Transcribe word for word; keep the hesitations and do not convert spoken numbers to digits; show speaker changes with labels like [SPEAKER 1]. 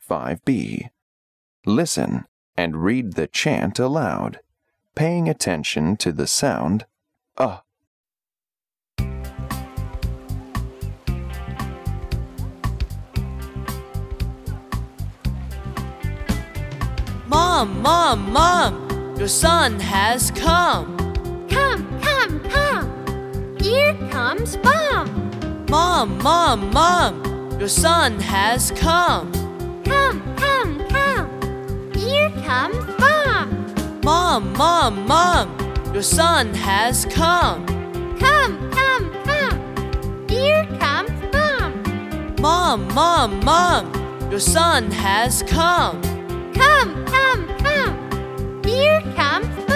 [SPEAKER 1] five B. Listen and read the chant aloud, paying attention to the sound uh.
[SPEAKER 2] Mom, Mom, Mom, your son has come.
[SPEAKER 3] Come, come, come. Here comes Mom.
[SPEAKER 2] Mom, Mom, Mom, your son has come.
[SPEAKER 3] Come, come, come. Here comes Mom.
[SPEAKER 2] Mom, Mom, Mom, your son has come.
[SPEAKER 3] Come, come, come. Here comes Mom.
[SPEAKER 2] Mom, Mom, Mom, your son has come.
[SPEAKER 3] Come, come, come. Here comes Mom.